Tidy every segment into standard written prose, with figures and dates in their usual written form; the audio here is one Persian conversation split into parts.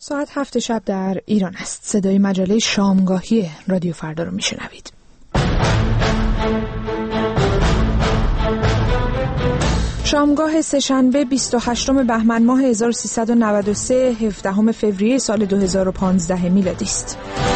ساعت 7 شب در ایران است. صدای مجله شامگاهی رادیو فردا رو میشنوید. شامگاه سه‌شنبه 28 بهمن ماه 1393 17 فوریه سال 2015 میلادی است.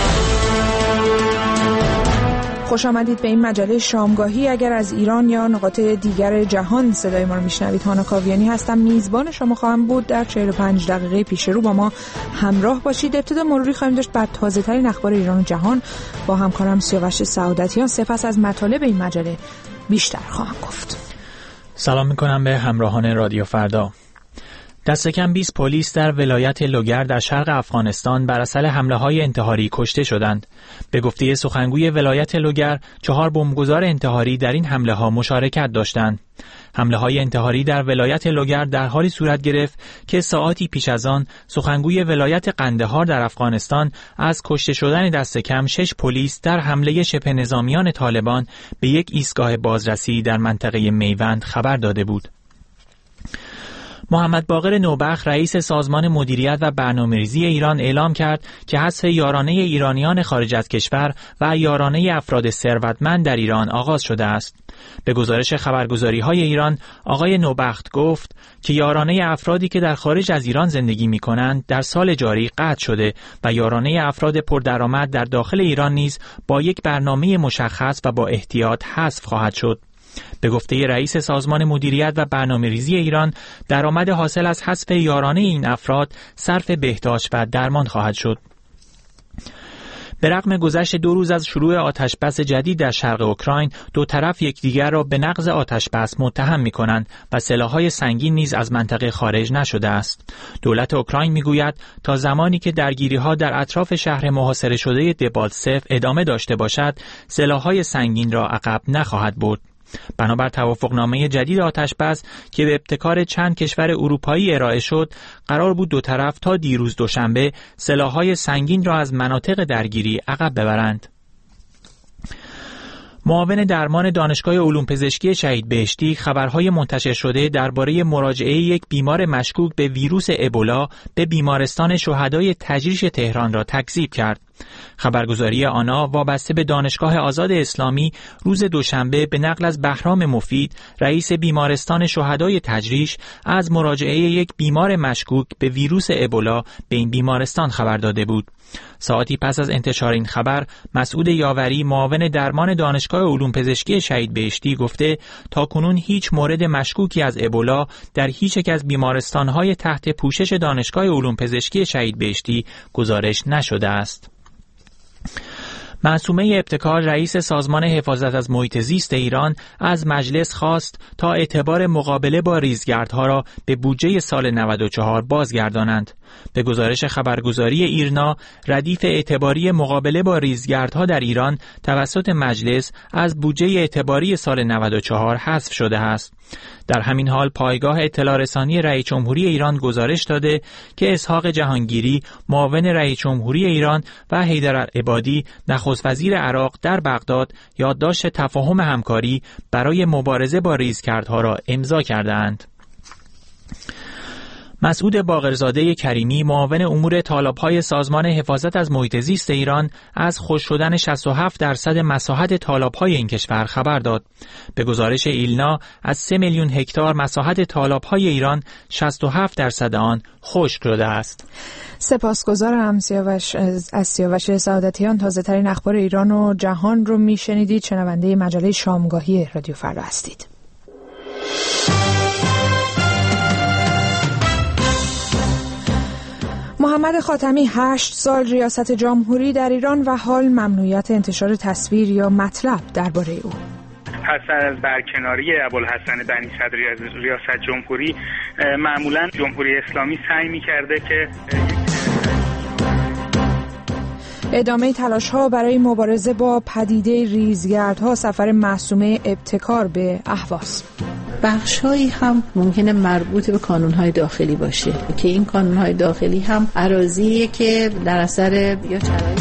خوش آمدید به این مجله شامگاهی. اگر از ایران یا نقاط دیگر جهان صدای ما رو میشنوید، هانا کاویانی هستم، میزبان شما خواهم بود. در 45 دقیقه پیش رو با ما همراه باشید. ابتدا مروری خواهیم داشت بر تازه ترین اخبار ایران و جهان با همکارم سیاوش سعادتیان. سپس از مطالب این مجله بیشتر خواهم گفت. سلام میکنم به همراهان رادیو فردا. دست کم 20 پلیس در ولایت لوگر در شرق افغانستان بر اثر حمله‌های انتحاری کشته شدند. به گفته سخنگوی ولایت لوگر، 4 بمبگذار انتحاری در این حمله‌ها مشارکت داشتند. حمله‌های انتحاری در ولایت لوگر در حالی صورت گرفت که ساعاتی پیش از آن سخنگوی ولایت قندهار در افغانستان از کشته شدن دست کم 6 پلیس در حمله شبه نظامیان طالبان به یک ایستگاه بازرسی در منطقه میوند خبر داده بود. محمد باقر نوبخت رئیس سازمان مدیریت و برنامه‌ریزی ایران اعلام کرد که حذف یارانه ایرانیان خارج از کشور و یارانه افراد ثروتمند در ایران آغاز شده است. به گزارش خبرگزاری‌های ایران، آقای نوبخت گفت که یارانه افرادی که در خارج از ایران زندگی می‌کنند در سال جاری قطع شده و یارانه افراد پردرآمد در داخل ایران نیز با یک برنامه مشخص و با احتیاط حذف خواهد شد. به گفته رئیس سازمان مدیریت و برنامه‌ریزی ایران، درآمد حاصل از حذف یارانه این افراد صرف بهداشت و درمان خواهد شد. به رغم گذشت 2 روز از شروع آتش‌بس جدید در شرق اوکراین، دو طرف یکدیگر را به نقض آتش‌بس متهم می‌کنند و سلاح‌های سنگین نیز از منطقه خارج نشده است. دولت اوکراین می‌گوید تا زمانی که درگیری‌ها در اطراف شهر محاصره شده دبالتسف ادامه داشته باشد، سلاح‌های سنگین را عقب نخواهد برد. بنابر توافقنامه جدید آتش‌بس که به ابتکار چند کشور اروپایی ارائه شد، قرار بود دو طرف تا دیروز دوشنبه سلاح‌های سنگین را از مناطق درگیری عقب ببرند. معاون درمان دانشگاه علوم پزشکی شهید بهشتی خبرهای منتشر شده درباره مراجعه یک بیمار مشکوک به ویروس ابولا به بیمارستان شهدای تجریش تهران را تکذیب کرد. خبرگزاری آنا وابسته به دانشگاه آزاد اسلامی روز دوشنبه به نقل از بهرام مفید، رئیس بیمارستان شهدای تجریش، از مراجعه یک بیمار مشکوک به ویروس ابولا به این بیمارستان خبر داده بود. ساعتی پس از انتشار این خبر، مسعود یاوری معاون درمان دانشگاه علوم پزشکی شهید بهشتی گفته تاکنون هیچ مورد مشکوکی از ابولا در هیچ یک از بیمارستان‌های تحت پوشش دانشگاه علوم پزشکی شهید بهشتی گزارش نشده است. معصومه ابتکار رئیس سازمان حفاظت از محیط زیست ایران از مجلس خواست تا اعتبار مقابله با ریزگردها را به بودجه سال 94 بازگردانند. به گزارش خبرگزاری ایرنا، ردیف اعتباری مقابله با ریزگردها در ایران توسط مجلس از بودجه اعتباری سال 94 حذف شده است. در همین حال پایگاه اطلاع رسانی رئیس جمهوری ایران گزارش داده که اسحاق جهانگیری معاون رئیس جمهوری ایران و حیدر عبادی نخست وزیر عراق در بغداد یادداشت تفاهم همکاری برای مبارزه با ریزگردها را امضا کردند. مسعود باقرزاده کریمی معاون امور تالاب‌های سازمان حفاظت از محیط زیست ایران از خشک شدن 67% مساحت تالاب‌های این کشور خبر داد. به گزارش ایلنا از 3 میلیون هکتار مساحت تالاب‌های ایران 67% آن خشک شده است. سپاسگزارم از سیاوش سعادتیان. تازه ترین اخبار ایران و جهان رو میشنیدید. شنونده مجله شامگاهی رادیو فردا هستید. محمد خاتمی 8 سال ریاست جمهوری در ایران و حال ممنوعیت انتشار تصویر یا مطلب درباره او. پس از برکناری ابوالحسن بنی صدری از ریاست جمهوری، معمولا جمهوری اسلامی سعی می‌کرده که ادامه تلاش‌ها برای مبارزه با پدیده ریزگردها، سفر معصومه ابتکار به اهواز. بخش‌هایی هم ممکنه مربوط به کانون‌های داخلی باشه که این کانون‌های داخلی هم اراضیه که در اثر یا شرایط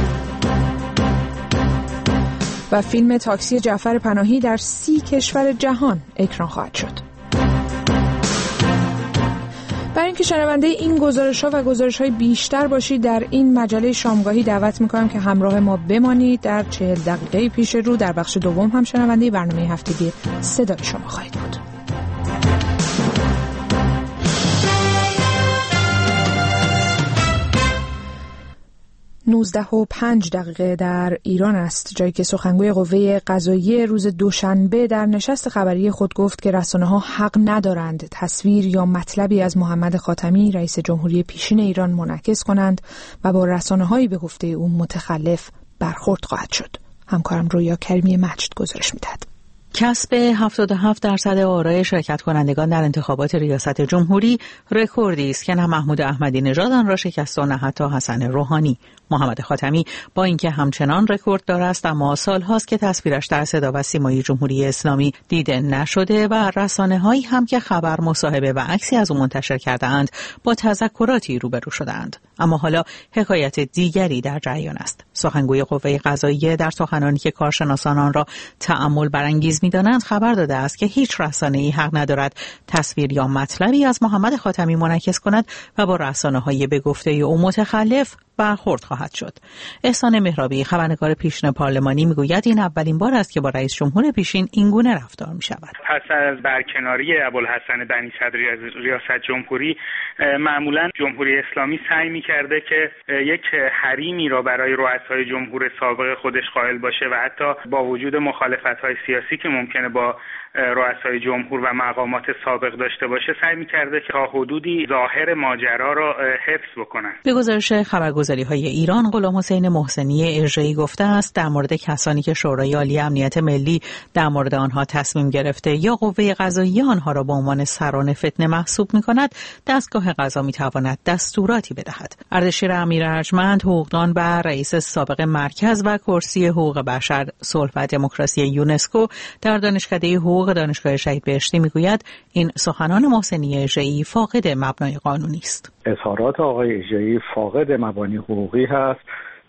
و فیلم تاکسی جعفر پناهی در 30 کشور جهان اکران خواهد شد. برای اینکه که شنونده این گزارش‌ها و گزارش‌های بیشتر باشید در این مجله شامگاهی دعوت می‌کنم که همراه ما بمانید. در 40 دقیقه پیش رو در بخش دوم هم شنونده برنامه هفتگی صدای شما خواهید بود. 19:05 در ایران است، جایی که سخنگوی قوه قضاییه روز دوشنبه در نشست خبری خود گفت که رسانه‌ها حق ندارند تصویر یا مطلبی از محمد خاتمی رئیس جمهوری پیشین ایران منعکس کنند و با رسانه‌هایی به گفته او متخلف برخورد خواهد شد. همکارم رویا کریمی مجد گزارش می‌دهد. کسب 77% آرای شرکت کنندگان در انتخابات ریاست جمهوری رکوردی است که نه محمود احمدی نژاد آن را شکست و نه حتی حسن روحانی. محمد خاتمی با اینکه همچنان رکورد دار است، اما سال‌هاست که تصویرش در صدا و سیمای جمهوری اسلامی دیده نشده و رسانه‌هایی هم که خبر، مصاحبه و عکسی از او منتشر کرده‌اند با تذکراتی روبرو شده‌اند. اما حالا حکایت دیگری در جریان است. سخنگوی قوه قضاییه در سخنانی که کارشناسان آن را تأمل برانگیز می‌دانند خبر داده است که هیچ رسانه‌ای حق ندارد تصویر یا مطلبی از محمد خاتمی منعکس کند و با رسانه‌های به گفته او متخلف برخورد خواهد شد. احسان مهرابی، خبرنگار پیشین پارلمانی، میگوید این اولین بار است که با رئیس جمهور پیشین این گونه رفتار می شود. پس از برکناری ابوالحسن بنی صدری از ریاست جمهوری، معمولا جمهوری اسلامی سعی می کرده که یک حریمی را برای رؤسای جمهور سابق خودش قائل باشه و حتی با وجود مخالفت‌های سیاسی که ممکنه با رؤسای جمهور و مقامات سابق داشته باشه، سعی می‌کرده که تا حدودی ظاهر ماجرا را حفظ بکنن. به گزارش خبرگزاری‌های ایران، غلام حسین محسنی ارجایی گفته است در مورد کسانی که شورای عالی امنیت ملی در مورد آنها تصمیم گرفته یا قوه قضاییه آنها را به عنوان سران فتنه محسوب می‌کند، دستگاه قضا می‌تواند دستوراتی بدهد. اردشیر امیر ارجمند، حقوقدان و رئیس سابق مرکز و کرسی حقوق بشر، صلح و دموکراسی یونسکو در دانشکده حقوق دانشگاه شهید بهشتی میگوید این سخنان محسنی اژه‌ای فاقد مبنای قانونی است. اظهارات آقای اژه‌ای فاقد مبانی حقوقی هست،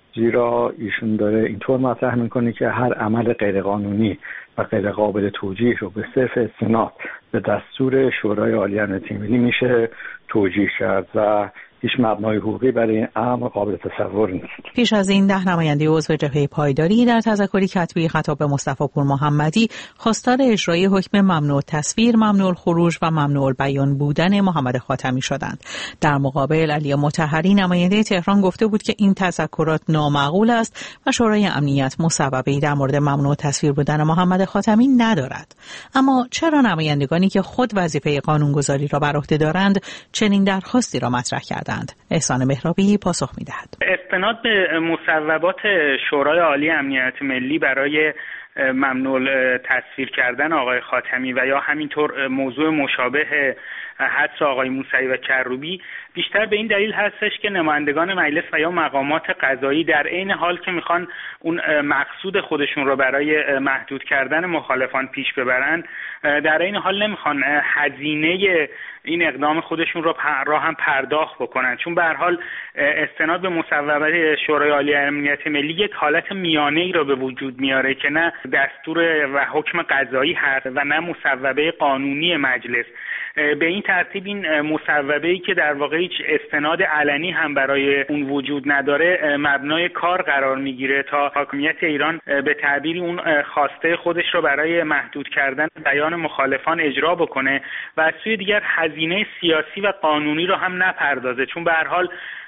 زیرا ایشون داره اینطور مطرح میکنه که هر عمل غیرقانونی و غیر قابل توجیه رو به صرف استناد به دستور شورای عالی امنیت ملی میشه توجیه کرد و هیچ مبنای حقوقی برای این امر قابل تصور نیست. پیش از این 10 نماینده عضو جبهه پایداری در تذکری کتبی خطاب به مصطفی پور محمدی خواستار اجرای حکم ممنوع تصویر، ممنوع الخروج و ممنوع بیان بودن محمد خاتمی شدند. در مقابل علی مطهری، نماینده تهران، گفته بود که این تذکرات نامعقول است و شورای امنیت مصوبه‌ای در مورد ممنوع تصویر بودن محمد خاتمی ندارد. اما چرا نمایندگانی که خود وظیفه قانونگذاری را بر عهده دارند چنین درخواستی را مطرح کردند؟ احسان مهرابی پاسخ می‌دهد. استناد به مصوبات شورای عالی امنیت ملی برای ممنوع تصویر کردن آقای خاتمی و یا همینطور موضوع مشابه حدس آقای موسوی و کروبی بیشتر به این دلیل هستش که نمایندگان مجلس و یا مقامات قضایی در عین حال که میخوان اون مقصود خودشون رو برای محدود کردن مخالفان پیش ببرن، در عین حال نمیخوان هزینه این اقدام خودشون رو هم پرداخت بکنن، چون به هر حال استناد به مصوبات شورای عالی امنیت ملی یک حالت میانه‌ای رو به وجود میاره که نه دستور و حکم قضایی هست و نه مصوبه قانونی مجلس. به این ترتیب این مصوبه‌ای که در واقع هیچ استناد علنی هم برای اون وجود نداره مبنای کار قرار میگیره تا حاکمیت ایران به تعبیری اون خواسته خودش رو برای محدود کردن بیان مخالفان اجرا بکنه و از سوی دیگر هزینه سیاسی و قانونی رو هم نپردازه، چون به هر حال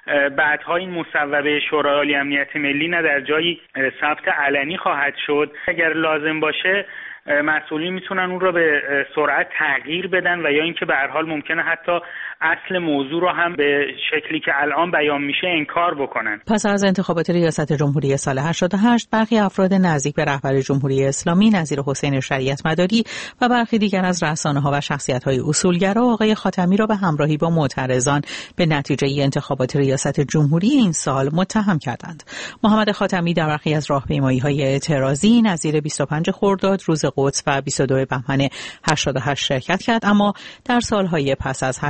بعدها این مصوبه شورای عالی امنیت ملی نه در جایی ثبت علنی خواهد شد، اگر لازم باشه مسئولین میتونن اون رو به سرعت تغییر بدن و یا اینکه به هر حال ممکنه حتی اصل موضوع رو هم به شکلی که الان بیان میشه انکار بکنن. پس از انتخابات ریاست جمهوری سال 88 برخی افراد نزدیک به رهبر جمهوری اسلامی نظیر حسین شریعت مداری و برخی دیگر از رسانه‌ها و شخصیت‌های اصولگرا آقای خاتمی را به همراهی با معترضان به نتیجه انتخابات ریاست جمهوری این سال متهم کردند. محمد خاتمی در برخی از راهپیمایی‌های اعتراضی نظیر 25 خرداد، روز قدس و 22 بهمن 88 شرکت کرد، اما در سالهای پس از 88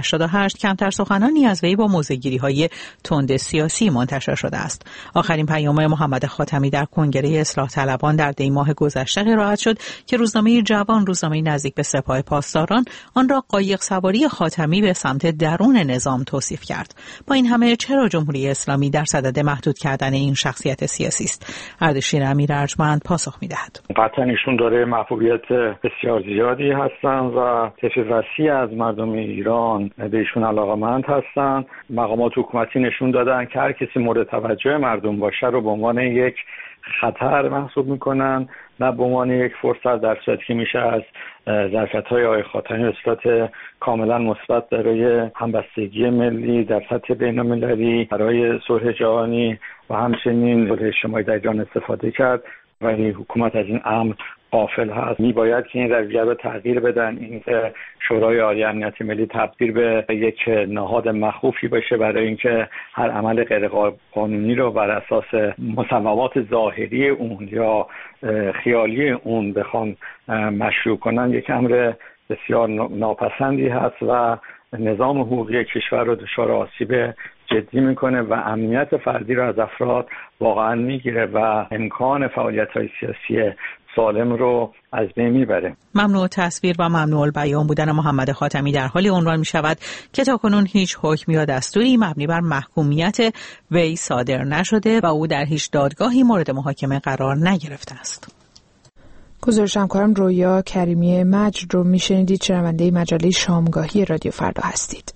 2008 کمتر سخنانی از وی با موضع‌گیری‌های تند سیاسی منتشر شده است. آخرین پیام محمد خاتمی در کنگره اصلاح طلبان در دی ماه گذشته قرائت شد که روزنامه جوان، روزنامه نزدیک به سپاه پاسداران، آن را قایق سواری خاتمی به سمت درون نظام توصیف کرد. با این همه چرا جمهوری اسلامی در صدد محدود کردن این شخصیت سیاسی است؟ اردشیر امیر ارجمند پاسخ می‌دهد. قطعاً ایشون داره محبوبیت بسیار زیادی هستن و طیف وسیع از مردم ایران به ایشون علاقه‌مند هستن. مقامات حکومتی نشون دادن که هر کسی مورد توجه مردم باشه رو به عنوان یک خطر محسوب میکنن، نه به عنوان یک فرصت، در صورتی که میشه از ظرفیت‌های آقای خاتمی به صورت کاملا مثبت برای همبستگی ملی در سطح بین‌المللی، برای صلح جهانی و همچنین صلح اجتماعی در ایران استفاده کرد. ولی حکومت از این امر غافل هست. میباید که این رویه رو تغییر بدن. این شورای عالی امنیت ملی تبدیل به یک نهاد مخوفی بشه برای اینکه هر عمل غیر قانونی رو بر اساس مصوبات ظاهری اون یا خیالی اون بخوان مشروع کنن، یک امر بسیار ناپسندی هست و نظام حقوقی کشور رو دچار آسیب جدی میکنه و امنیت فردی رو از افراد واقعا میگیره و امکان فعالیت‌های سیاسی سالم رو از بین میبره. ممنوع تصویر و ممنوع البیان بودن محمد خاتمی در حالی عنوان می شود که تاکنون هیچ حکم یا دستوری مبنی بر محکومیت وی صادر نشده و او در هیچ دادگاهی مورد محاکمه قرار نگرفته است. گزارش همکارم رویا کریمی مجد رو میشنیدید. شنونده مجله شامگاهی رادیو فردا هستید.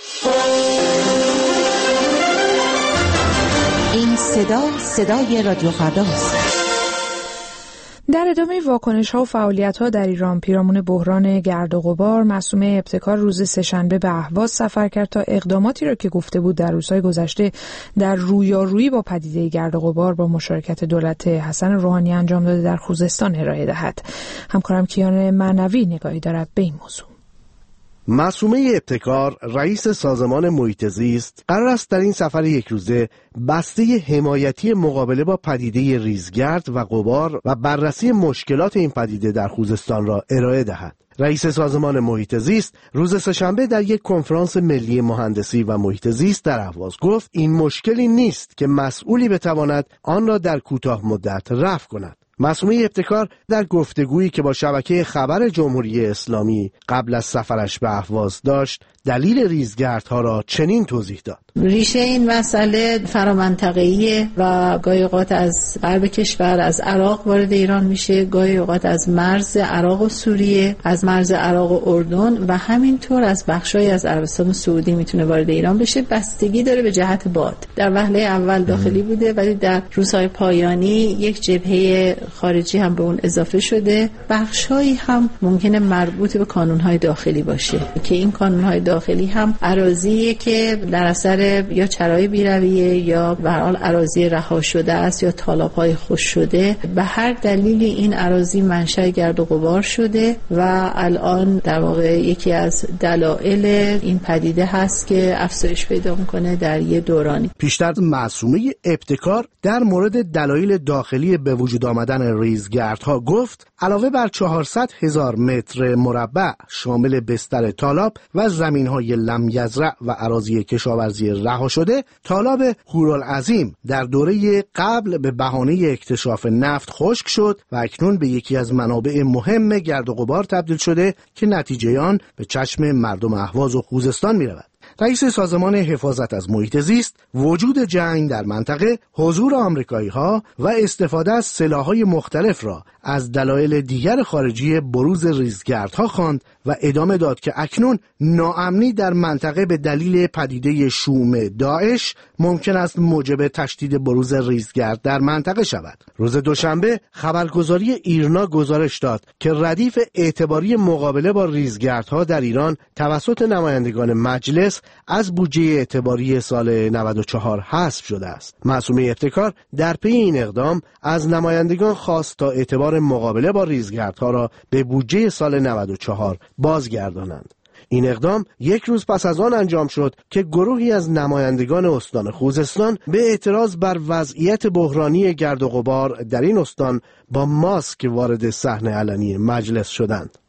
این صدای رادیو فرداست. در ادامه واکنش‌ها و فعالیت‌ها در ایران پیرامون بحران گرد و غبار، معصومه ابتکار روز سه‌شنبه به اهواز سفر کرد تا اقداماتی را که گفته بود در روزهای گذشته در رویارویی با پدیده گرد و غبار با مشارکت دولت حسن روحانی انجام داده در خوزستان ارائه دهد. همکارم کیان معنوی نگاهی دارد به این موضوع. معصومه ابتکار، رئیس سازمان محیط زیست، قرار است در این سفر یک روزه بسته حمایتی مقابله با پدیده ریزگرد و غبار و بررسی مشکلات این پدیده در خوزستان را ارائه دهد. رئیس سازمان محیط زیست روز سه‌شنبه در یک کنفرانس ملی مهندسی و محیط زیست در اهواز گفت این مشکلی نیست که مسئولی بتواند آن را در کوتاه مدت رفع کند. معصومه ابتکار در گفتگویی که با شبکه خبر جمهوری اسلامی قبل از سفرش به اهواز داشت، دلیل ریزگردها را چنین توضیح داد. ریشه این مسئله فرامنطقه‌ایه و گاهی اوقات از غرب کشور، از عراق وارد ایران میشه، گاهی اوقات از مرز عراق و سوریه، از مرز عراق و اردن و همینطور از بخشای از عربستان سعودی میتونه وارد ایران بشه. بستگی داره به جهت باد. در وهله اول داخلی بوده ولی در روزهای پایانی یک جبهه خارجی هم به اون اضافه شده. بخشایی هم ممکنه مربوط به کانونهای داخلی باشه که این کانونهای داخلی هم اراضیه که در اثر یا چرای بیرویه یا به هر حال اراضی رها شده است یا تالاب‌های خشک شده. به هر دلیلی این اراضی منشأ گرد و غبار شده و الان در واقع یکی از دلایل این پدیده هست که افزایش پیدا می‌کنه در یه دورانی. پیشتر معصومه ابتکار در مورد دلایل داخلی به وجود آمدن ریزگردها گفت علاوه بر 400,000 متر مربع شامل بستر تالاب و زمین‌های لمیزرع و اراضی کشاورزی رها شده، تالاب هورالعظیم در دوره قبل به بهانه اکتشاف نفت خشک شد و اکنون به یکی از منابع مهم گرد و غبار تبدیل شده که نتیجه آن به چشم مردم اهواز و خوزستان می‌رود. رئیس سازمان حفاظت از محیط زیست وجود جنگ در منطقه، حضور آمریکایی‌ها و استفاده از سلاح‌های مختلف را از دلایل دیگر خارجی بروز ریزگردها خواند و ادامه داد که اکنون ناامنی در منطقه به دلیل پدیده شوم داعش ممکن است موجب تشدید بروز ریزگرد در منطقه شود. روز دوشنبه خبرگزاری ایرنا گزارش داد که ردیف اعتباری مقابله با ریزگردها در ایران توسط نمایندگان مجلس از بودجه اعتباری سال 94 حذف شده است. معصومه ابتکار در پی این اقدام از نمایندگان خواست تا اعتبار مقابله با ریزگردها را به بودجه سال 94 بازگردانند. این اقدام یک روز پس از آن انجام شد که گروهی از نمایندگان استان خوزستان به اعتراض بر وضعیت بحرانی گرد و غبار در این استان با ماسک وارد صحنه علنی مجلس شدند.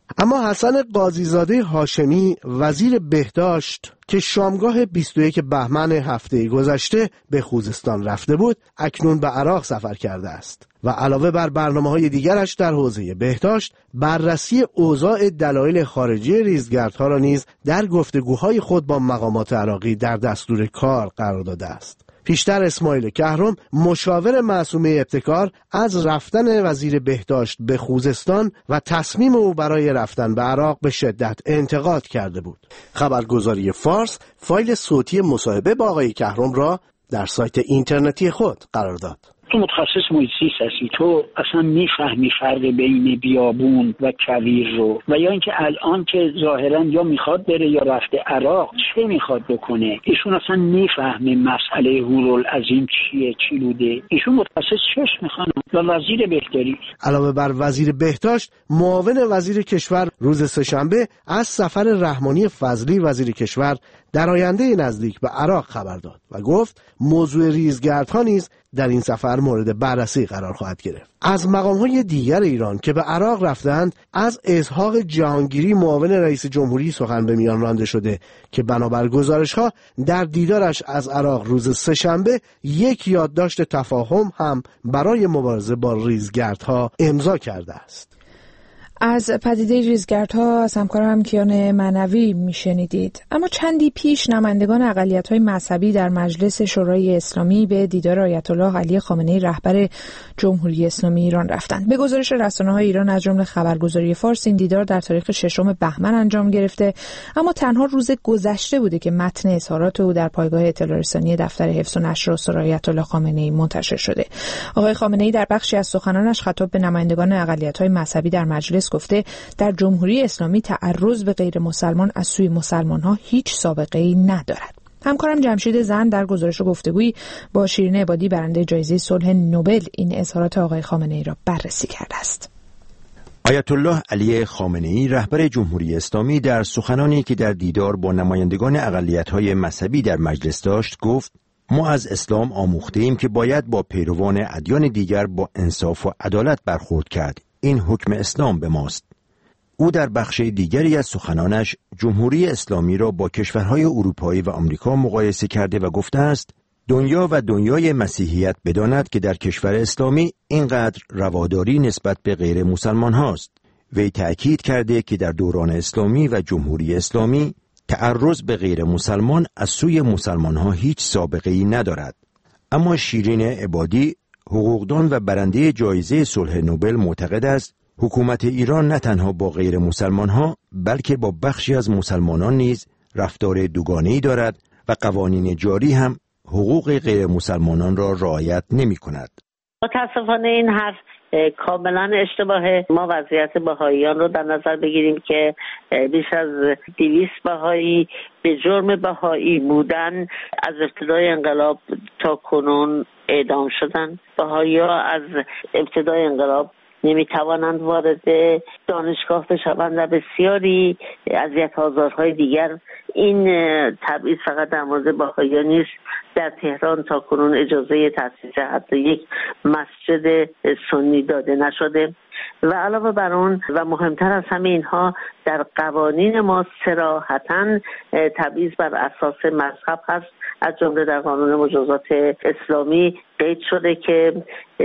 اما حسن قاضیزاده هاشمی وزیر بهداشت که شامگاه 21 بهمن هفته گذشته به خوزستان رفته بود، اکنون به عراق سفر کرده است و علاوه بر برنامه‌های دیگرش در حوزه بهداشت، بررسی اوضاع دلایل خارجی ریزگردها را نیز در گفتگوهای خود با مقامات عراقی در دستور کار قرار داده است. پیشتر اسماعیل کهرم مشاور معصومه ابتکار از رفتن وزیر بهداشت به خوزستان و تصمیم او برای رفتن به عراق به شدت انتقاد کرده بود. خبرگزاری فارس فایل صوتی مصاحبه با آقای کهرم را در سایت اینترنتی خود قرار داد. تو متخصص محیط زیست هستی، تو اصلا میفهمی فرق بین بیابون و کویر رو، و یا اینکه الان که ظاهرا یا میخواد بره یا رفته عراق چه میخواد بکنه. ایشون اصلا میفهمه مسئله هورالعظیم چیه، چی بوده. ایشون متخصص چش میخوانه و وزیر بهداری. علاوه بر وزیر بهداشت، معاون وزیر کشور روز سه‌شنبه از سفر رحمانی فضلی وزیر کشور در آینده نزدیک به عراق خبر داد و گفت موضوع ریزگردها نیز در این سفر مورد بررسی قرار خواهد گرفت. از مقام‌های دیگر ایران که به عراق رفتند، از اسحاق جهانگیری معاون رئیس جمهوری سخن به میان رانده شده که بنابر گزارش‌ها در دیدارش از عراق روز سه‌شنبه یک یادداشت تفاهم هم برای مبارزه با ریزگردها امضا کرده است. از پدیده ریزگردها از همکارم کیان معنوی میشنیدید. اما چندی پیش نمایندگان اقلیت‌های مذهبی در مجلس شورای اسلامی به دیدار آیت الله علی خامنه‌ای رهبر جمهوری اسلامی ایران رفتند. به گزارش رسانه‌های ایران از جمله خبرگزاری فارس، این دیدار در تاریخ 6 بهمن انجام گرفته، اما تنها روز گذشته بوده که متن اظهارات او در پایگاه اطلاع رسانی دفتر حفظ و نشر اسرار آیت الله خامنه‌ای منتشر شده. آقای خامنه‌ای در بخشی از سخنانش خطاب به نمایندگان اقلیت‌های مذهبی در مجلس گفته در جمهوری اسلامی تعرض به غیر مسلمان از سوی مسلمان‌ها هیچ سابقه‌ای ندارد. همکارم جمشید زند در گزارش و گفتگویی با شیرین عبادی برنده جایزه صلح نوبل این اظهارات آقای خامنه‌ای را بررسی کرده است. آیت الله علی خامنه‌ای رهبر جمهوری اسلامی در سخنانی که در دیدار با نمایندگان اقلیت‌های مذهبی در مجلس داشت گفت: ما از اسلام آموخته‌ایم که باید با پیروان ادیان دیگر با انصاف و عدالت برخورد کرد. این حکم اسلام به ماست. او در بخش دیگری از سخنانش جمهوری اسلامی را با کشورهای اروپایی و آمریکا مقایسه کرده و گفته است دنیا و دنیای مسیحیت بداند که در کشور اسلامی اینقدر رواداری نسبت به غیر مسلمان هاست. وی تأکید کرده که در دوران اسلامی و جمهوری اسلامی تعرض به غیر مسلمان از سوی مسلمان ها هیچ سابقه‌ای ندارد. اما شیرین عبادی، حقوقدان و برنده جایزه صلح نوبل، معتقد است حکومت ایران نه تنها با غیر مسلمان ها بلکه با بخشی از مسلمانان نیز رفتار دوگانه‌ای دارد و قوانین جاری هم حقوق غیر مسلمانان را رعایت نمی کند. متاسفانه این حرف کاملا اشتباهه. ما وضعیت بهائیان رو در نظر بگیریم که بیش از 200 بهایی به جرم بهایی بودن از ابتدای انقلاب تا کنون اعدام شدن. بهائی‌ها از ابتدای انقلاب نمیتوانند وارد دانشگاه بشوند و بسیاری اذیت آزارهای دیگر. این تبعیض فقط در مورد بهائیان نیست. در تهران تا کنون اجازه تأسیس حتی یک مسجد سنی داده نشده و علاوه بر اون و مهمتر از همه اینها در قوانین ما صراحتاً تبعیض بر اساس مذهب هست. از جمله در قانون مجازات اسلامی قید شده که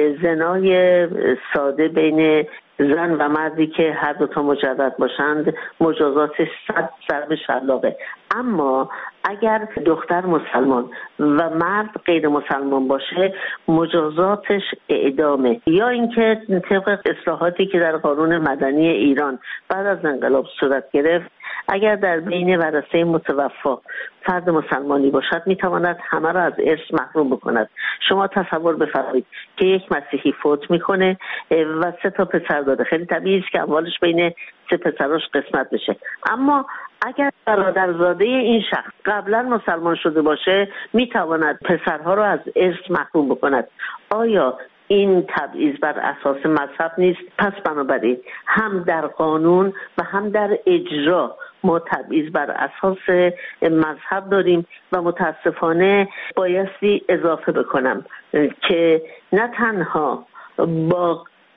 زنای ساده بین زن و مردی که هر دو تا مجرد باشند مجازاتش 100 ضرب شلاقه. اما اگر دختر مسلمان و مرد غیر مسلمان باشه مجازاتش اعدامه. یا اینکه طبق اصلاحاتی که در قانون مدنی ایران بعد از انقلاب صورت گرفت، اگر در بین ورثه متوفا فرد مسلمانی باشد میتواند همه را از ارث محروم بکند. شما تصور بفرمایید که یک مسیحی فوت میکنه و 3 تا پسر داره، خیلی طبیعی است که اموالش بین 3 پسراش قسمت بشه. اما اگر برادرزاده این شخص قبلا مسلمان شده باشه میتواند پسرها را از ارث محروم بکند. آیا این تبعیض بر اساس مذهب نیست؟ پس بنابراین هم در قانون و هم در اجرا ما تبعیض بر اساس مذهب داریم و متاسفانه بایستی اضافه بکنم که نه تنها با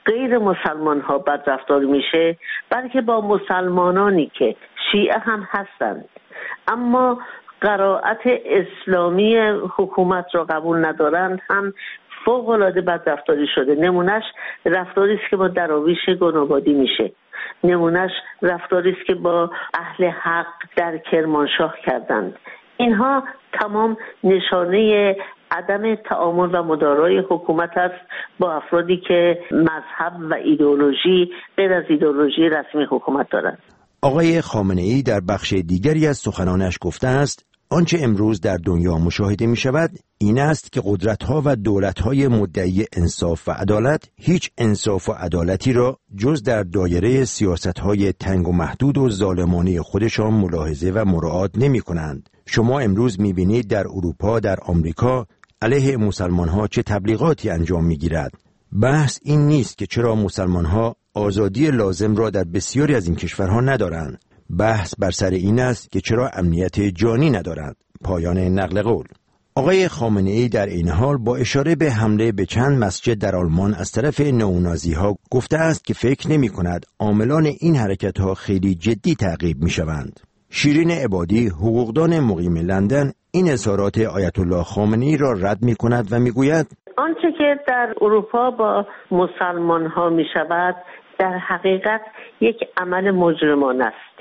غیر مسلمان ها بدرفتاری میشه، بلکه با مسلمانانی که شیعه هم هستند اما قرائت اسلامی حکومت را قبول ندارند هم فوق‌العاده بدرفتاری شده. نمونهش رفتاری است که با دراویش گنابادی میشه، نمونهش رفتاری است که با اهل حق در کرمانشاه کردند. اینها تمام نشانه عدم تعامل و مدارای حکومت است با افرادی که مذهب و ایدئولوژی غیر از ایدئولوژی رسمی حکومت دارند. آقای خامنه‌ای در بخش دیگری از سخنانش گفته است آنچه امروز در دنیا مشاهده می شود این است که قدرت‌ها و دولت‌های مدعی انصاف و عدالت هیچ انصاف و عدالتی را جز در دایره سیاست‌های تنگ و محدود و ظالمانه خودشان ملاحظه و مراعات نمی‌کنند. شما امروز می‌بینید در اروپا، در آمریکا علیه مسلمان‌ها چه تبلیغاتی انجام می‌گیرد. بحث این نیست که چرا مسلمان‌ها آزادی لازم را در بسیاری از این کشورها ندارند. بحث بر سر این است که چرا امنیت جانی ندارند. پایان نقل قول. آقای خامنه‌ای در این حال با اشاره به حمله به چند مسجد در آلمان از طرف نئونازی‌ها گفته است که فکر نمی‌کند عاملان این حرکت‌ها خیلی جدی تعقیب می‌شوند. شیرین عبادی، حقوقدان مقیم لندن، این اظهارات آیت الله خامنه‌ای را رد می‌کند و می‌گوید آنچه که در اروپا با مسلمان‌ها می‌شود در حقیقت یک عمل مجرمانه است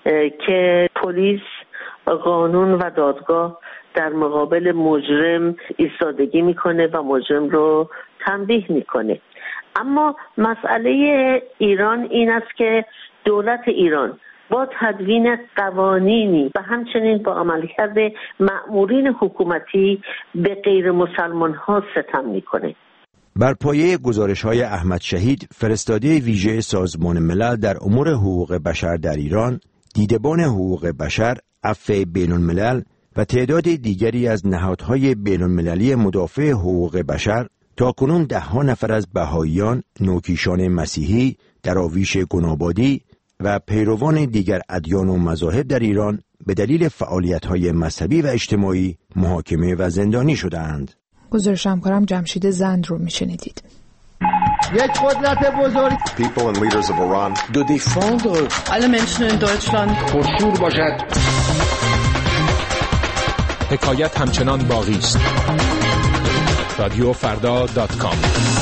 که پلیس، قانون و دادگاه در مقابل مجرم ایستادگی میکنه و مجرم رو تنبیه میکنه. اما مسئله ایران این است که دولت ایران با تدوین قوانینی و همچنین با عملکرد مأمورین حکومتی به غیر مسلمان ها ستم میکنه. بر پایه گزارش‌های احمد شهید، فرستاده ویژه سازمان ملل در امور حقوق بشر در ایران، دیدبان حقوق بشر، عفو بین‌الملل و تعداد دیگری از نهادهای بین‌المللی مدافع حقوق بشر، تاکنون ده‌ها نفر از بهائیان، نوکیشان مسیحی، دراویش گنابادی و پیروان دیگر ادیان و مذاهب در ایران به دلیل فعالیت‌های مذهبی و اجتماعی محاکمه و زندانی شده‌اند. گزارش همکارم جمشید زند رو میشنیدید. یک قدرت بزرگ. People and leaders of Iran de défendre alle Menschen in Deutschland. پرشور باشد. حکایت همچنان باقی است. رادیوفردا.com.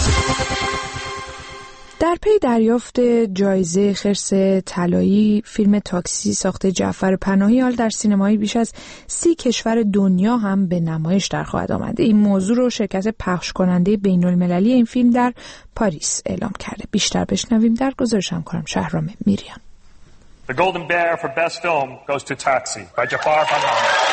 در پی دریافت جایزه خرس طلایی فیلم تاکسی ساخته جعفر پناهی حال در سینمایی بیش از 30 کشور دنیا هم به نمایش در خواهد آمد. این موضوع رو شرکت پخش کننده بین المللی این فیلم در پاریس اعلام کرده. بیشتر بشنویم در گزارش همکارم شهرام میریان. The Golden Bear for Best Film goes to Taxi by Jafar Panahi.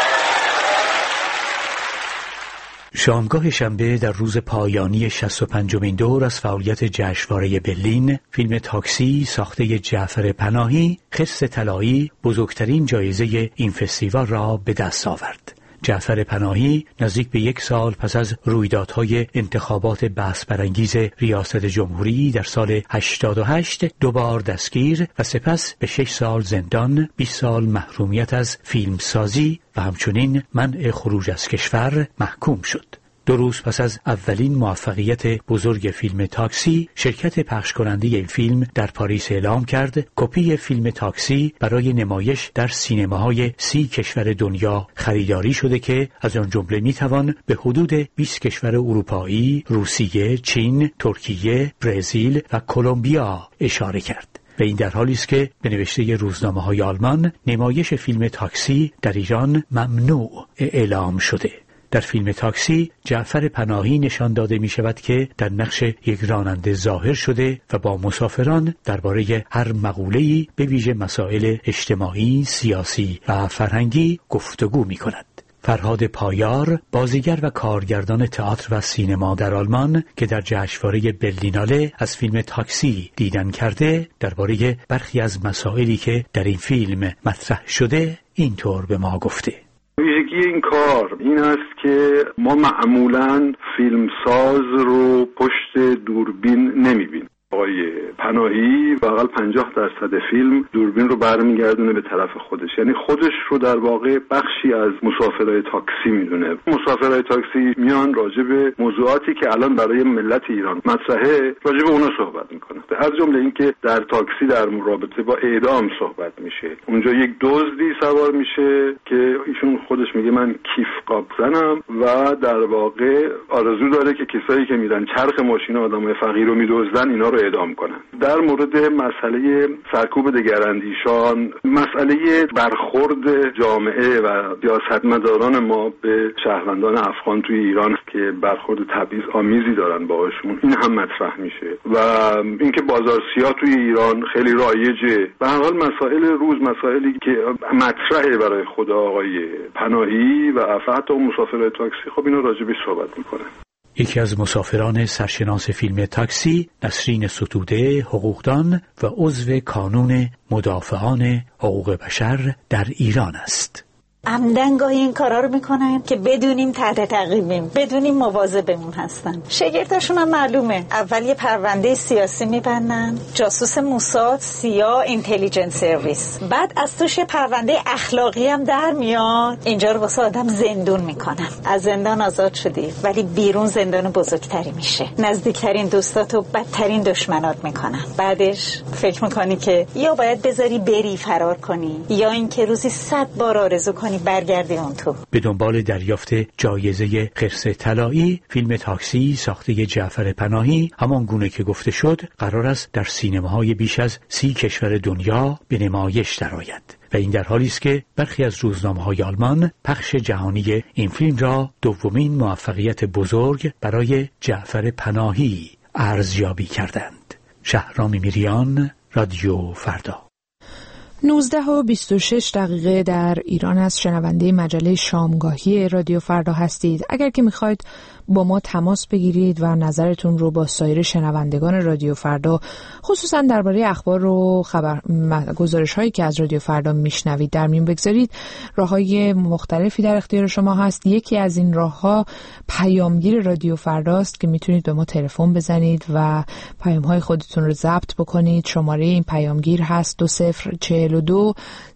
شامگاه شنبه در روز پایانی 65مین دور از فعالیت جشنواره برلین، فیلم تاکسی ساخته جعفر پناهی خرس طلایی بزرگترین جایزه این فستیوال را به دست آورد. جعفر پناهی نزدیک به 1 سال پس از رویدادهای انتخابات بحث برانگیز ریاست جمهوری در سال 88 دوبار دستگیر و سپس به 6 سال زندان، 20 سال محرومیت از فیلمسازی و همچنین منع خروج از کشور محکوم شد. 2 روز پس از اولین موفقیت بزرگ فیلم تاکسی، شرکت پخش کننده این فیلم در پاریس اعلام کرد کپی فیلم تاکسی برای نمایش در سینماهای 30 کشور دنیا خریداری شده که از آن جمله میتوان به حدود 20 کشور اروپایی، روسیه، چین، ترکیه، برزیل و کلمبیا اشاره کرد. و این در حالی است که به نوشته روزنامه‌های آلمان نمایش فیلم تاکسی در ایران ممنوع اعلام شده. در فیلم تاکسی جعفر پناهی نشان داده می شود که در نقش یک راننده ظاهر شده و با مسافران درباره هر مقوله‌ای به ویژه مسائل اجتماعی، سیاسی و فرهنگی گفتگو می کند. فرهاد پایار، بازیگر و کارگردان تئاتر و سینما در آلمان که در جشنواره برلیناله از فیلم تاکسی دیدن کرده، درباره برخی از مسائلی که در این فیلم مطرح شده اینطور به ما گفته: ویژگی این کار این است که ما معمولاً فیلمساز رو پشت دوربین نمیبینیم. آقای پناهی واقعا 50% فیلم دوربین رو برمیگردونه به طرف خودش، یعنی خودش رو در واقع بخشی از مسافرهای تاکسی میدونه. مسافرهای تاکسی میان راجع به موضوعاتی که الان برای ملت ایران مطرحه راجع به اونا صحبت میکنه، از جمله اینکه در تاکسی در رابطه با اعدام صحبت میشه. اونجا یک دزدی سوار میشه که ایشون خودش میگه من کیف قاب زنم و در واقع آرزو داره که کسایی که میرن چرخ ماشین آدمای فقیر رو میدزدن اینا رو اعدام کنن. در مورد مسئله سرکوب دگراندیشان، مسئله برخورد جامعه و سیاستمداران ما به شهروندان افغان توی ایران که برخورد تبعیض‌آمیزی دارن باهاشون، این هم مطرح میشه و اینکه بازارسیاه توی ایران خیلی رایجه. به هر حال مسائل روز، مسائلی که مطرحه برای خود آقای پناهی و حتی مسافرهای تاکسی، خب اینا راجع بهش صحبت میکنه. یکی از مسافران سرشناس فیلم تاکسی، نسرین ستوده، حقوقدان و عضو کانون مدافعان حقوق بشر در ایران است. عمدن گاهی این کارا رو میکنن که بدونیم تحت تعقیبیم، بدونیم مواظبمون هستن. شگفتاشون هم معلومه. اول یه پرونده سیاسی میبندن، جاسوس موساد، سیا، اینتلیجنس سرویس. بعد از توش پرونده اخلاقی هم در میاد. اینجا رو واسه آدم زندون میکنن. از زندان آزاد شدی ولی بیرون زندان بزرگتری میشه. نزدیکترین دوستاتو بدترین دشمنات میکنن. بعدش فکر میکنی که یا باید بذاری بری فرار کنی یا اینکه روزی 100 بار آرزو کنی برگردی اون تو. به دنبال دریافت جایزه خرس طلایی، فیلم تاکسی ساخته جعفر پناهی همان گونه که گفته شد قرار است در سینماهای بیش از 30 کشور دنیا به نمایش درآید و این در حالی است که برخی از روزنامه‌های آلمان پخش جهانی این فیلم را دومین موفقیت بزرگ برای جعفر پناهی ارزیابی کردند. شهرام میریان، رادیو فردا. 19:26 در ایران است. شنونده مجله شامگاهی رادیو فردا هستید. اگر که میخواید با ما تماس بگیرید و نظرتون رو با سایر شنوندگان رادیو فردا خصوصا درباره اخبار و گزارش هایی که از رادیو فردا میشنوید در میون بگذارید، راههای مختلفی در اختیار شما هست. یکی از این راهها پیامگیر رادیو فردا است که میتونید به ما تلفن بزنید و پیام های خودتون رو ضبط بکنید. شماره این پیامگیر هست 2042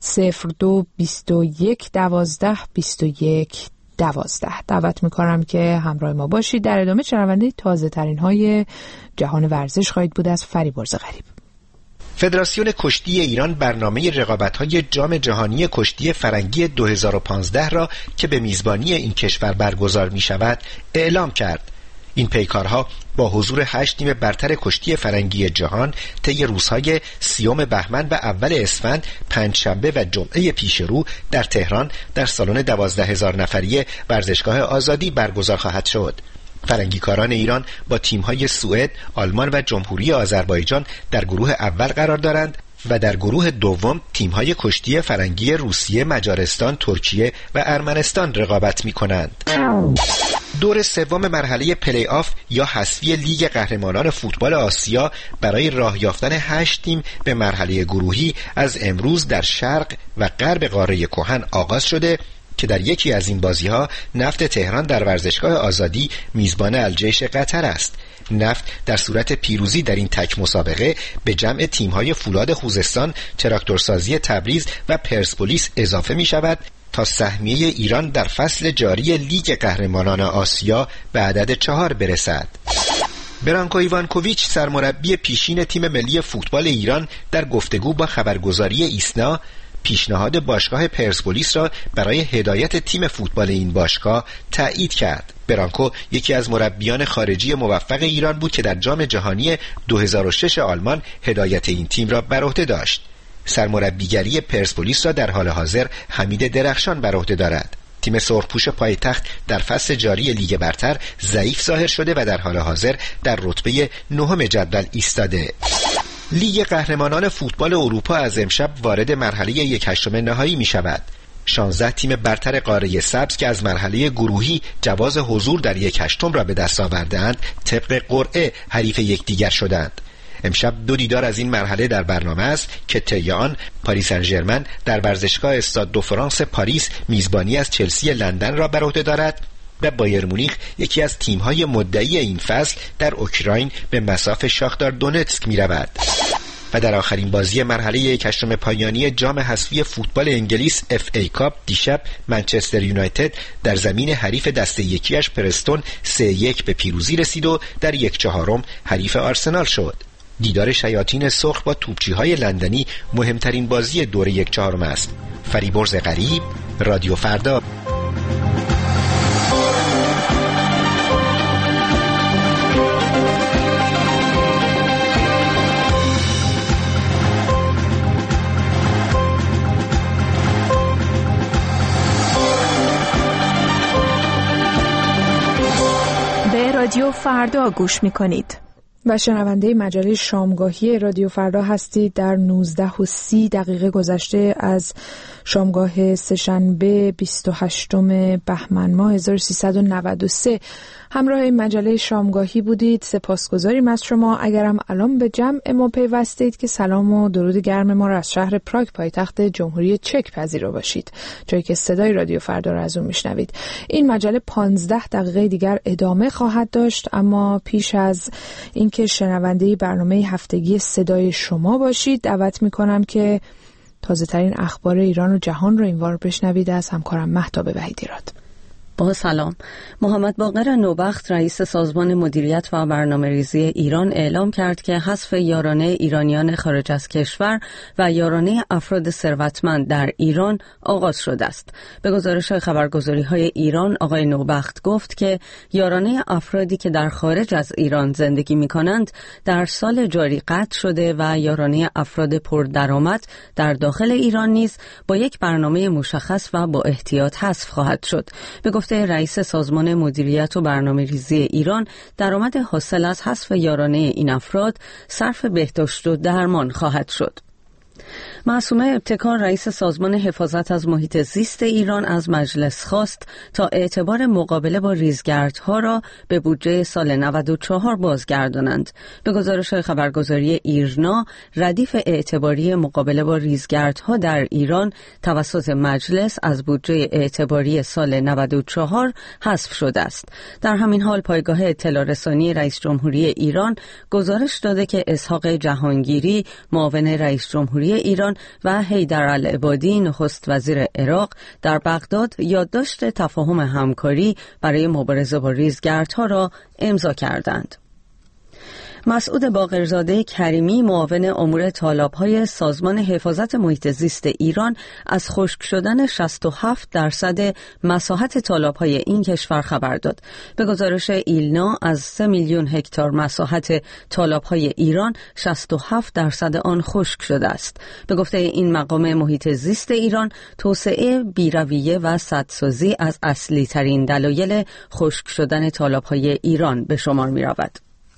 02 21 12 21 12. دعوت میکنم که همراه ما باشید. در ادامه شنونده تازه ترین های جهان ورزش خواهید بود از فریبرز غریب. فدراسیون کشتی ایران برنامه رقابت‌های جام جهانی کشتی فرنگی 2015 را که به میزبانی این کشور برگزار می‌شود اعلام کرد. این پیکارها با حضور 8 تیم برتر کشتی فرنگی جهان طی روزهای 30 بهمن و اول اسفند، پنجشنبه و جمعه پیش رو در تهران در سالن 12,000 نفری ورزشگاه آزادی برگزار خواهد شد. فرنگیکاران ایران با تیم‌های سوئد، آلمان و جمهوری آذربایجان در گروه اول قرار دارند و در گروه دوم تیم‌های کشتی فرنگی روسیه، مجارستان، ترکیه و ارمنستان رقابت می‌کنند. دور سوم مرحله پلی آف یا حذفی لیگ قهرمانان فوتبال آسیا برای راه یافتن 8 تیم به مرحله گروهی از امروز در شرق و غرب قاره کهن آغاز شده که در یکی از این بازی‌ها نفت تهران در ورزشگاه آزادی میزبان الجیش قطر است. نفت در صورت پیروزی در این تک مسابقه به جمع تیم‌های فولاد خوزستان، تراکتورسازی تبریز و پرسپولیس اضافه می‌شود تا سهمیه ایران در فصل جاری لیگ قهرمانان آسیا به عدد 4 برسد. برانکو ایوانکوویچ سرمربی پیشین تیم ملی فوتبال ایران در گفتگو با خبرگزاری ایسنا پیشنهاد باشگاه پرسپولیس را برای هدایت تیم فوتبال این باشگاه تایید کرد. برانکو یکی از مربیان خارجی موفق ایران بود که در جام جهانی 2006 آلمان هدایت این تیم را بر عهده داشت. سرمربیگری پرسپولیس را در حال حاضر حمید درخشان بر عهده دارد. تیم سرخپوش پایتخت در فصل جاری لیگ برتر ضعیف ظاهر شده و در حال حاضر در رتبه 9 جدول ایستاده. لیگ قهرمانان فوتبال اروپا از امشب وارد مرحله 1/8 نهایی می شود. 16 تیم برتر قاره سبز که از مرحله گروهی جواز حضور در 1/8 را به دست آوردند طبق قرعه حریف یکدیگر شدند. امشب 2 دیدار از این مرحله در برنامه است که طی آن پاریس سن ژرمن در ورزشگاه استاد دو فرانس پاریس میزبانی از چلسی لندن را بر عهده دارد و بایر مونیخ یکی از تیم‌های مدعی این فصل در اوکراین به مصاف شاختار دونتسک می‌رود. و در آخرین بازی مرحله 8 پایانی جام حذفی فوتبال انگلیس FA کاپ دیشب منچستر یونایتد در زمین حریف دسته یکیش پرستون 3-1 به پیروزی رسید و در 1/4 حریف آرسنال شد. دیدار شیاطین سرخ با توپچی‌های لندنی مهمترین بازی دوره 1/4 است. فریبرز غریب، رادیو فردا. رادیو فردا گوش می‌کنید و شنونده مجله شامگاهی رادیو فردا هستید. در 19:30 گذشته از شامگاه سه‌شنبه 28 بهمن ماه 1393 همراه مجله شامگاهی بودید. سپاسگزاریم از شما. اگرم الان به جمع ما پیوستید که سلام و درود گرم ما را از شهر پراگ پایتخت جمهوری چک پذیرا باشید، جایی که صدای رادیو فردا را از اون میشنوید. این مجله 15 دقیقه دیگر ادامه خواهد داشت، اما پیش از اینکه شنونده برنامه هفتگی صدای شما باشید دعوت میکنم که تازه ترین اخبار ایران و جهان رو این بار بشنوید از همکارم مهتاب وحیدیراد. با سلام. محمد باقر نوبخت رئیس سازمان مدیریت و برنامه‌ریزی ایران اعلام کرد که حذف یارانه ایرانیان خارج از کشور و یارانه افراد ثروتمند در ایران آغاز شده است. به گزارش خبرگزاری‌های ایران آقای نوبخت گفت که یارانه افرادی که در خارج از ایران زندگی می‌کنند در سال جاری قطع شده و یارانه افراد پردرآمد در داخل ایران نیز با یک برنامه مشخص و با احتیاط حذف خواهد شد. به گفته رئیس سازمان مدیریت و برنامه‌ریزی ایران، درآمد حاصل از حذف یارانه این افراد صرف بهداشت و درمان خواهد شد. معصومه ابتکار رئیس سازمان حفاظت از محیط زیست ایران از مجلس خواست تا اعتبار مقابله با ریزگردها را به بودجه سال 94 بازگردانند. به گزارش خبرگزاری ایرنا، ردیف اعتباری مقابله با ریزگردها در ایران توسط مجلس از بودجه اعتباری سال 94 حذف شده است. در همین حال پایگاه اطلاع رسانی رئیس جمهوری ایران گزارش داده که اسحاق جهانگیری معاون رئیس جمهوری ایران و حیدر العبادی نخست وزیر عراق در بغداد یادداشت تفاهم همکاری برای مبارزه با ریزگردها را امضا کردند. مسعود باقرزاده کریمی معاون امور تالاب‌های سازمان حفاظت محیط زیست ایران از خشک شدن 67% مساحت تالاب‌های این کشور خبر داد. به گزارش ایلنا از 3 میلیون هکتار مساحت تالاب‌های ایران 67% آن خشک شده است. به گفته این مقام محیط زیست ایران، توسعه بی‌رویه و سدسازی از اصلی ترین دلایل خشک شدن تالاب‌های ایران به شمار می‌رود.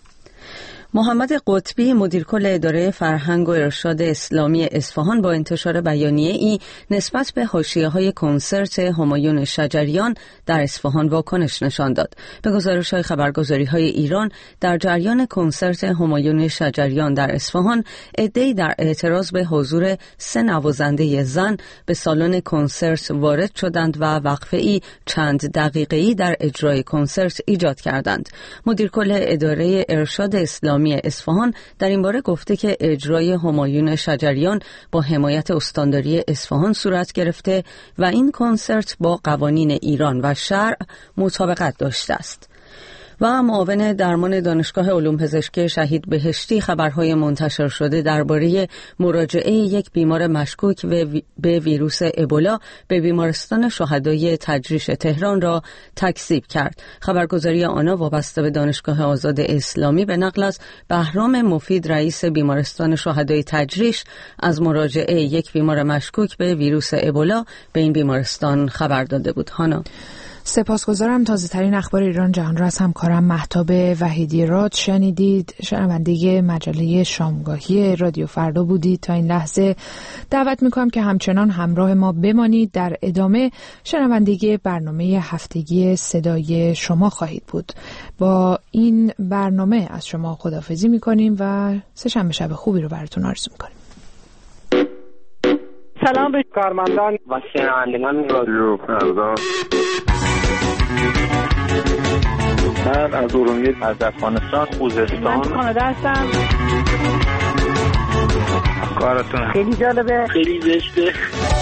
محمد قطبی مدیرکل اداره فرهنگ و ارشاد اسلامی اصفهان با انتشار بیانیه‌ای نسبت به حاشیه‌های کنسرت همایون شجریان در اصفهان واکنش نشان داد. به گزارش خبرگزاری‌های ایران، در جریان کنسرت همایون شجریان در اصفهان، عده‌ای در اعتراض به حضور 3 نوازنده زن به سالن کنسرت وارد شدند و وقفه‌ای چند دقیقه‌ای در اجرای کنسرت ایجاد کردند. مدیرکل اداره ارشاد اسلامی اصفهان در این باره گفته که اجرای همایون شجریان با حمایت استانداری اصفهان صورت گرفته و این کنسرت با قوانین ایران و شرع مطابقت داشته است. و معاون درمان دانشگاه علوم پزشکی شهید بهشتی خبرهای منتشر شده درباره مراجعه یک بیمار مشکوک به ویروس ابولا به بیمارستان شهدای تجریش تهران را تکذیب کرد. خبرگزاری آنا وابسته به دانشگاه آزاد اسلامی به نقل از بهرام مفید رئیس بیمارستان شهدای تجریش از مراجعه یک بیمار مشکوک به ویروس ابولا به این بیمارستان خبر داده بود. هانا سپاسگزارم. تازه ترین اخبار ایران جهان را از همکارم مهتاب وحیدیراد شنیدید. شنونده مجله شامگاهی رادیو فردا بودید. تا این لحظه دعوت میکنم که همچنان همراه ما بمانید. در ادامه شنونده برنامه هفتگی صدای شما خواهید بود. با این برنامه از شما خداحافظی میکنیم و سه‌شنبه شب خوبی رو براتون آرزو میکنیم. سلام به کارمندان و شنوندگان رادیو فردا. از ارومیه، از افغانستان، خوزستان. من کانادا هستم. کارتون خیلی جالبه، خیلی زشته.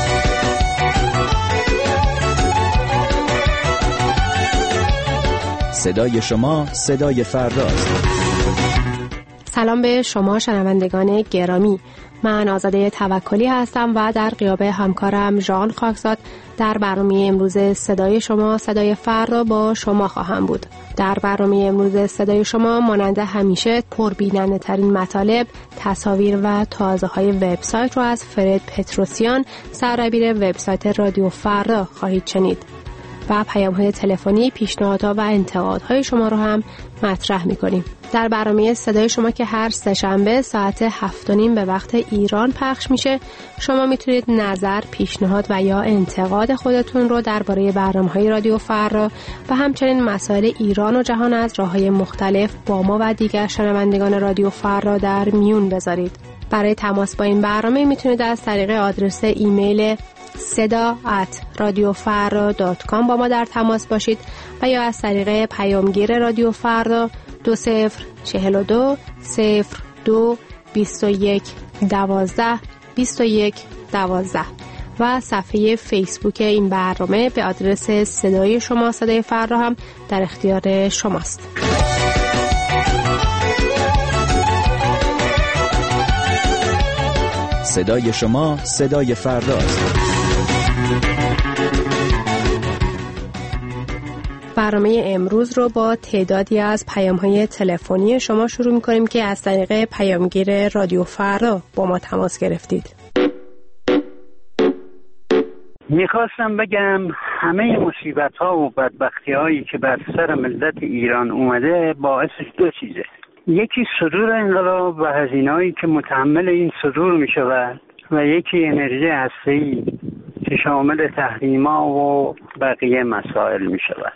صدای شما صدای فرداست. سلام به شما شنوندگان گرامی. من آزاده توکلی هستم و در غیاب همکارم ژان خاکزاد در برنامه امروز صدای شما صدای فردا با شما خواهم بود. در برنامه امروز صدای شما مانند همیشه پربیننده ترین مطالب، تصاویر و تازه های وبسایت رو از فرد پتروسیان، سردبیر وبسایت رادیو فردا خواهید شنید و پیام‌های تلفنی، پیشنهادها و انتقادهای شما رو هم مطرح می‌کنیم. در برنامه صدای شما که هر سه‌شنبه ساعت 7:30 به وقت ایران پخش میشه، شما میتونید نظر، پیشنهاد و یا انتقاد خودتون رو درباره برنامه‌های رادیو فردا و همچنین مسائل ایران و جهان از راه‌های مختلف با ما و دیگر شنوندگان رادیو فردا در میون بذارید. برای تماس با این برنامه میتونید از طریق آدرس ایمیل seda@radiofarda.com با ما در تماس باشید و یا از طریق پیامگیر رادیو فردا 2042 02 21 12 21 12 و صفحه فیسبوک این برنامه به آدرس صدای شما صدای فردا هم در اختیار شماست. صدای شما صدای فرداست. برنامه امروز رو با تعدادی از پیام‌های تلفنی شما شروع می‌کنیم که از طریق پیامگیر رادیو فردا با ما تماس گرفتید. میخواستم بگم همه مصیبت‌ها و بدبختی‌هایی که بر سر ملت ایران اومده باعثش دو چیزه. یکی صدور انقلاب و هزینه‌هایی که متحمل این صدور می‌شود و یکی انرژی هسته‌ای که شامل تحریم‌ها و بقیه مسائل می‌شود.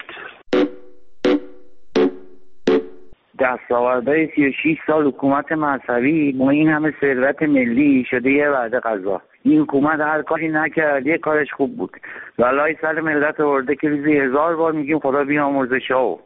دستاوردهای 36 سال حکومت مذهبی با این همه ثروت ملی شده یه وعده غذا. این حکومت هر کاری نکرد، یه کارش خوب بود. والای سر ملت آورده که روزی 1000 بار میگیم خدا بیامرزشو.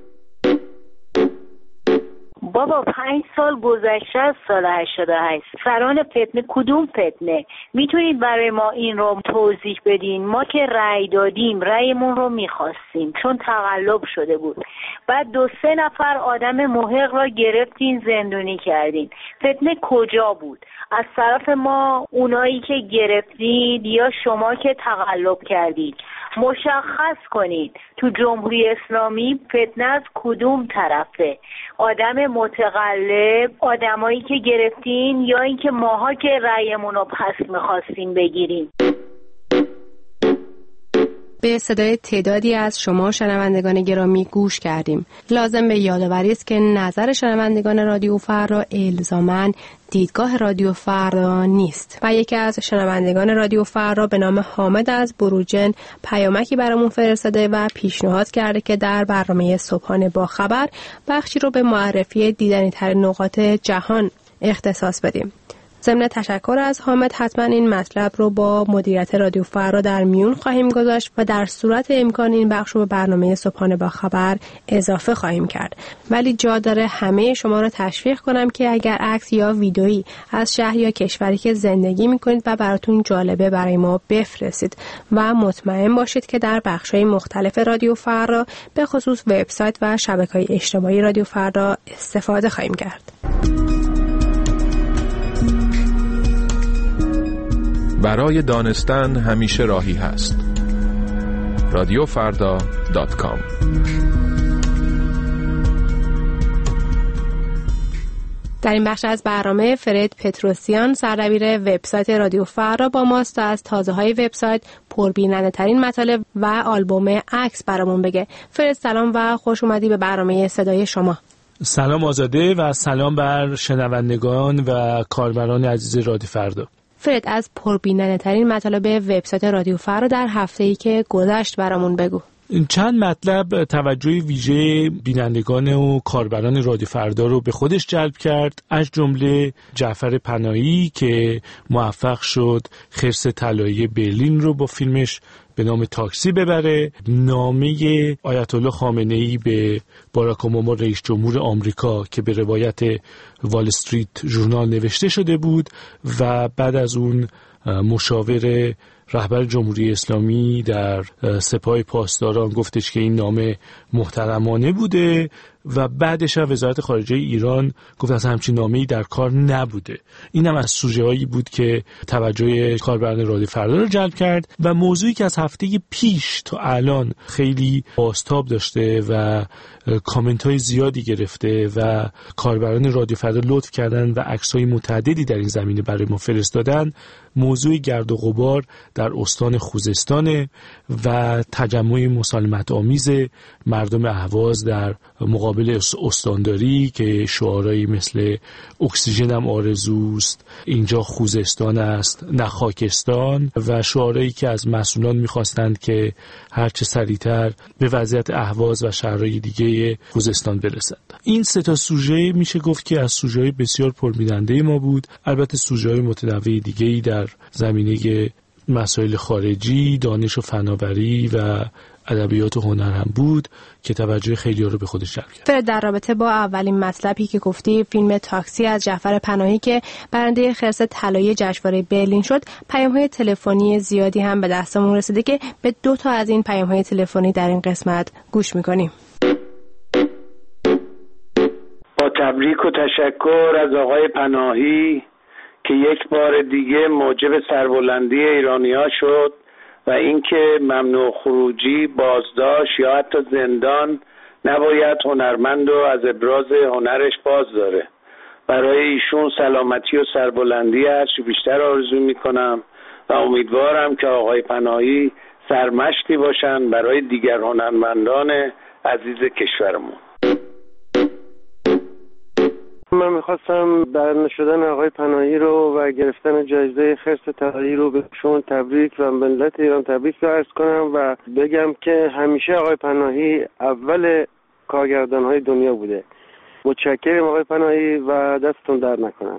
بابا 5 سال گذشته از سال 88. سران فتنه کدوم فتنه؟ میتونید برای ما این رو توضیح بدین؟ ما که رأی دادیم، رأیمون رو میخواستیم چون تقلب شده بود. بعد 2-3 نفر آدم محق را گرفتین زندانی کردین. فتنه کجا بود؟ از طرف ما اونایی که گرفتید یا شما که تقلب کردید؟ مشخص کنید تو جمهوری اسلامی فتنه از کدوم طرفه؟ آدم متقلب، آدمایی که گرفتین یا اینکه ماها که رأیمون رو پس می‌خواستیم بگیریم؟ به صدای تعدادی از شما شنوندگان گرامی گوش کردیم. لازم به یادآوری است که نظر شنوندگان رادیو فردا الزاماً دیدگاه رادیو فردا نیست و یکی از شنوندگان رادیو فردا به نام حامد از بروجن پیامکی برامون فرستاده و پیشنهاد کرده که در برنامه صبحانه با خبر بخشی رو به معرفی دیدنی‌ترین نقاط جهان اختصاص بدیم. ضمن تشکر از حامد حتما این مطلب رو با مدیریت رادیو فردا در میون خواهیم گذاشت و در صورت امکان این بخش رو به برنامه صبحانه با خبر اضافه خواهیم کرد. ولی جا داره همه شما رو تشویق کنم که اگر عکس یا ویدئویی از شهر یا کشوری که زندگی میکنید و براتون جالبه برای ما بفرستید و مطمئن باشید که در بخش‌های مختلف رادیو فردا به خصوص وبسایت و شبکه‌های اجتماعی رادیو فردا استفاده خواهیم کرد. برای دانستن همیشه راهی هست. radiofarda.com. در این بخش از برنامه فرد پتروسیان سردبیر وبسایت رادیو فردا با ماست تا از تازه‌های وبسایت، پربیننده ترین مطالب و آلبوم عکس برامون بگه. فرد سلام و خوش اومدی به برنامه صدای شما. سلام آزاده و سلام بر شنوندگان و کاربران عزیز رادیو فردا. فرد از پربیننده ترین مطالب وبسایت رادیو فردا در هفته‌ای که گذشت برامون بگو. چند مطلب توجه ویژه بینندگان و کاربران رادیو فردا رو به خودش جلب کرد، از جمله جعفر پناهی که موفق شد خرس طلایی برلین رو با فیلمش به نام تاکسی ببره. نامه آیت الله خامنه‌ای به باراک اوباما رئیس جمهور آمریکا که به روایت وال استریت ژورنال نوشته شده بود و بعد از اون مشاور رهبر جمهوری اسلامی در سپاه پاسداران گفتش که این نامه محترمانه بوده و بعدش وزارت خارجه ایران گفت از همچین نامه‌ای در کار نبوده. این هم از سوژه‌هایی بود که توجه کاربران رادیو فردا رو جلب کرد و موضوعی که از هفته پیش تا الان خیلی بازتاب داشته و کامنت‌های زیادی گرفته و کاربران رادیو فردا لطف کردن و عکس‌های متعددی در این زمینه برای ما فرستادن، موضوع گرد و غبار در استان خوزستان و تجمع مسالمت‌آمیز مردم اهواز در مقابل استانداری که شعارهایی مثل اکسیژن هم آرزوست، اینجا خوزستان است نه خاکستان و شعارهایی که از مسئولان می‌خواستند که هرچه سریعتر به وضعیت اهواز و شهرهای دیگه خوزستان برسند. این سه تا سوژه میشه گفت که از سوژه‌های بسیار پربیننده ما بود. البته سوژه‌های متنوع دیگه‌ای در زمینه مسائل خارجی، دانش و فناوری و ادبیات و هنر هم بود که توجه خیلی‌ها رو به خودش جلب کرد. در رابطه با اولین مطلبی که گفتی، فیلم تاکسی از جعفر پناهی که برنده خرس طلایی جشنواره برلین شد، پیام‌های تلفنی زیادی هم به دستمون رسیده که به 2 تا از این پیام‌های تلفنی در این قسمت گوش می‌کنیم. با تبریک و تشکر از آقای پناهی که یک بار دیگه موجب سربلندی ایرانی‌ها شد و اینکه ممنوع خروجی، بازداشت یا حتی زندان نباید هنرمند رو از ابراز هنرش باز داره. برای ایشون سلامتی و سربلندی هرچی بیشتر آرزو میکنم و امیدوارم که آقای پناهی سرمشقی باشن برای دیگر هنرمندان عزیز کشورمون. من میخواستم برنده شدن آقای پناهی رو و گرفتن جایزه خرس طلایی رو به شما تبریک و ملت ایران تبریک عرض کنم و بگم که همیشه آقای پناهی اول کارگردان‌های دنیا بوده. متشکرم آقای پناهی و دستتون در نکنم.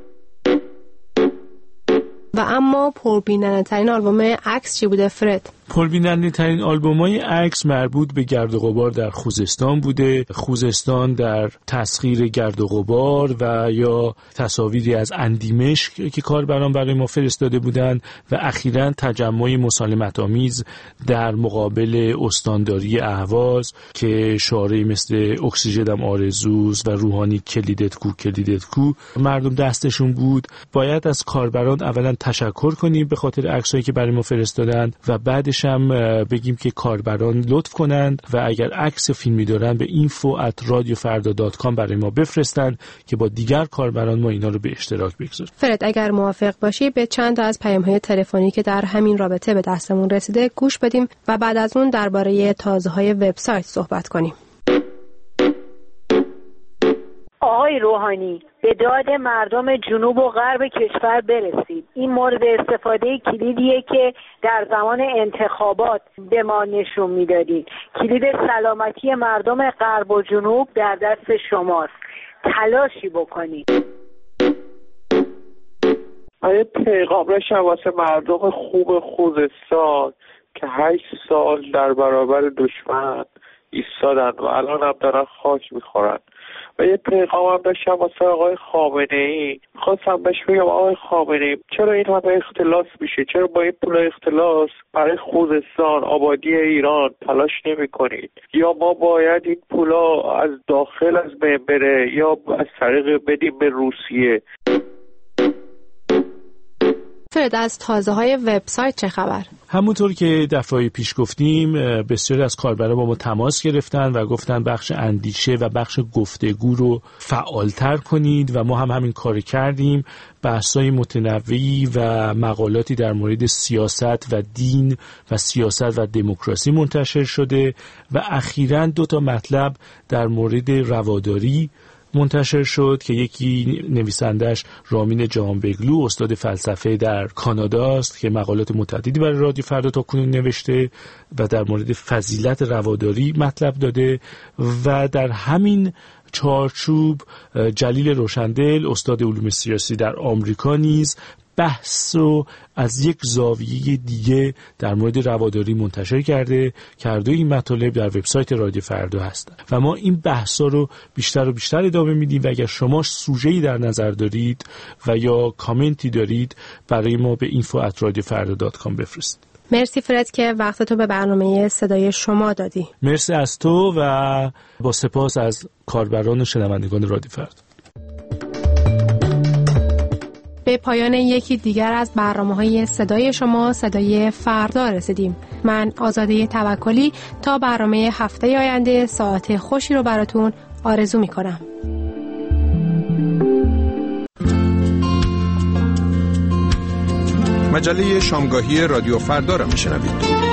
و اما پربیننده‌ترین آلبوم عکس چی بوده فرد؟ پربیننده‌ترین آلبوم‌های عکس مربوط به گرد و غبار در خوزستان بوده. خوزستان در تسخیر گرد و غبار و یا تصاویری از اندیمشک که کاربران برای ما فرستاده بودند و اخیراً تجمع مسالمت‌آمیز در مقابل استانداری اهواز که شعاری مثل اکسیژن آرزوست و روحانی کلیدت کو مردم دستشون بود. باید از کاربران اولا تشکر کنیم به خاطر عکسایی که برای ما فرستادند و بعدش هم بگیم که کاربران لطف کنند و اگر عکس فیلمی دارن به info@radiofarda.com برای ما بفرستند که با دیگر کاربران ما اینا رو به اشتراک بگذاریم. فرد اگر موافق باشی به چند تا از پیام‌های تلفنی که در همین رابطه به دستمون رسیده گوش بدیم و بعد از اون درباره تازه‌های وبسایت صحبت کنیم. آقای روحانی، به داد مردم جنوب و غرب کشور برسید. این مورد استفاده کلیدیه که در زمان انتخابات به ما نشون میدادید. کلید سلامتی مردم غرب و جنوب در دست شماست. تلاشی بکنید. آیا پیغامش واسه مردم خوب خوزستان که 8 سال در برابر دشمن ایستادن و الان هم دارن خاک میخورن و یه پیغام هم داشتم واسه آقای خامنه‌ای. خواستم بهش بگم آقای خامنه‌ای چرا این همه اختلاس میشه؟ چرا با این پول اختلاس برای خوزستان آبادی ایران تلاش نمی کنید؟ یا ما باید این پولا از داخل از بین بره یا از طریق بدیم به روسیه؟ فرد از تازه‌های وبسایت چه خبر؟ همونطور که دفعه پیش گفتیم بسیاری از کاربران با ما تماس گرفتن و گفتن بخش اندیشه و بخش گفتگو رو فعالتر کنید و ما هم همین کار کردیم. بحث‌های متنوعی و مقالاتی در مورد سیاست و دین و سیاست و دموکراسی منتشر شده و اخیراً 2 تا مطلب در مورد رواداری منتشر شد که یکی نویسندش رامین جهانبگلو استاد فلسفه در کانادا است که مقالات متعددی برای رادیو فردا تاکنون نوشته و در مورد فضیلت رواداری مطلب داده و در همین چارچوب جلیل روشندل استاد علوم سیاسی در آمریکا نیز بحث رو از یک زاویه دیگه در مورد رواداری منتشر کرده این مطالب در وبسایت رادیو فردا هستن و ما این بحثا رو بیشتر و بیشتر ادامه میدیم و اگر شما سوژه‌ای در نظر دارید و یا کامنتی دارید برای ما به info@radiofarda.com بفرستید. مرسی فرد که وقت تو به برنامه صدای شما دادی. مرسی از تو و با سپاس از کاربران و شنوندگان رادیو فردا. به پایان یکی دیگر از برنامه‌های صدای شما صدای فردا رسیدیم. من آزاده توکلی تا برنامه هفته آینده ساعت خوشی رو براتون آرزو می‌کنم. مجله شامگاهی رادیو فردا را میشنوید.